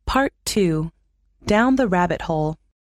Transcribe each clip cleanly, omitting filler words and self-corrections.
Part 2. Down the Rabbit Hole.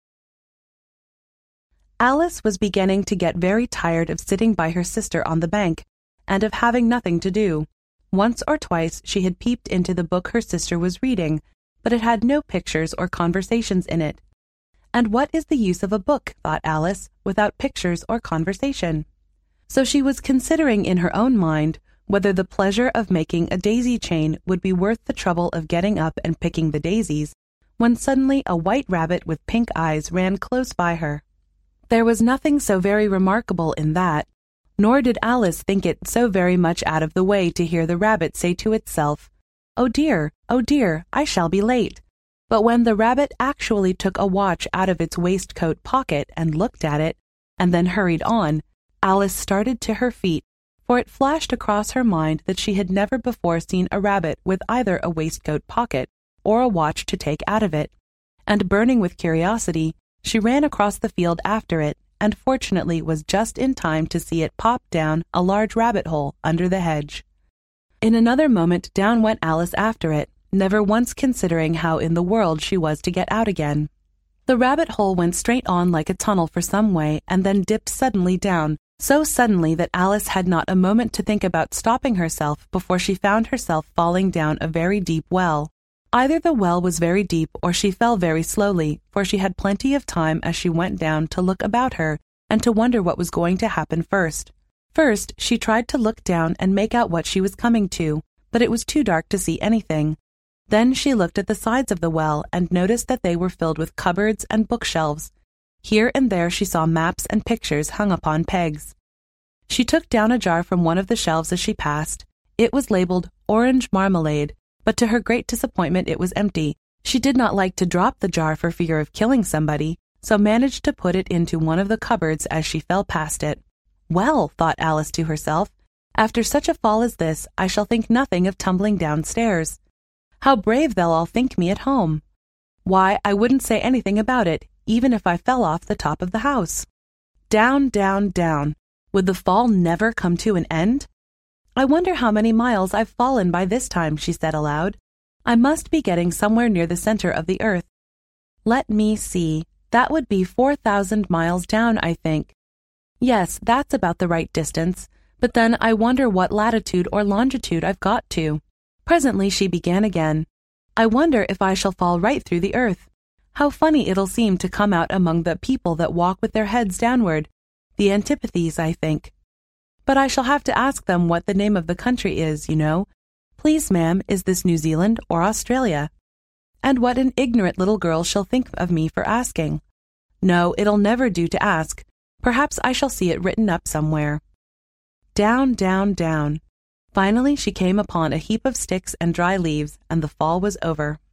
Alice was beginning to get very tired of sitting by her sister on the bank, and of having nothing to do. Once or twice she had peeped into the book her sister was reading, but it had no pictures or conversations in it. And what is the use of a book, thought Alice, without pictures or conversation? So she was considering in her own mind whether the pleasure of making a daisy chain would be worth the trouble of getting up and picking the daisies, when suddenly a white rabbit with pink eyes ran close by her. There was nothing so very remarkable in that, nor did Alice think it so very much out of the way to hear the rabbit say to itself, oh dear, I shall be late." But when the rabbit actually took a watch out of its waistcoat pocket and looked at it, and then hurried on, Alice started to her feet, for it flashed across her mind that she had never before seen a rabbit with either a waistcoat pocket or a watch to take out of it, and burning with curiosity, she ran across the field after it, and fortunately was just in time to see it pop down a large rabbit hole under the hedge. In another moment down went Alice after it, never once considering how in the world she was to get out again. The rabbit hole went straight on like a tunnel for some way, and then dipped suddenly down, so suddenly that Alice had not a moment to think about stopping herself before she found herself falling down a very deep well. Either the well was very deep or she fell very slowly, for she had plenty of time as she went down to look about her and to wonder what was going to happen first. First, she tried to look down and make out what she was coming to, but it was too dark to see anything. Then she looked at the sides of the well and noticed that they were filled with cupboards and bookshelves. Here and there she saw maps and pictures hung upon pegs. She took down a jar from one of the shelves as she passed. It was labeled Orange Marmalade, but to her great disappointment it was empty. She did not like to drop the jar for fear of killing somebody, so managed to put it into one of the cupboards as she fell past it. Well, thought Alice to herself, after such a fall as this, I shall think nothing of tumbling downstairs. How brave they'll all think me at home. Why, I wouldn't say anything about it, even if I fell off the top of the house. Down, down, down. Would the fall never come to an end? I wonder how many miles I've fallen by this time, she said aloud. I must be getting somewhere near the center of the earth. Let me see. That would be 4,000 miles down, I think. Yes, that's about the right distance, but then I wonder what latitude or longitude I've got to. Presently she began again. I wonder if I shall fall right through the earth. How funny it'll seem to come out among the people that walk with their heads downward. The antipathies, I think. But I shall have to ask them what the name of the country is, you know. Please, ma'am, is this New Zealand or Australia? And what an ignorant little girl shall think of me for asking. No, it'll never do to ask. Perhaps I shall see it written up somewhere. Down, down, down. Finally she came upon a heap of sticks and dry leaves, and the fall was over.